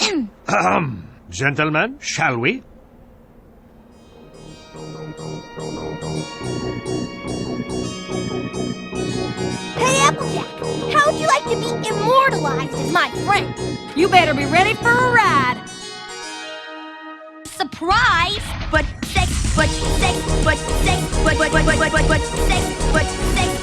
Gentlemen, shall we? Hey, Applejack, how would you like to be immortalized as my friend? You better be ready for a ride. Surprise! But sex, but sex, but sex, but sex, but sex.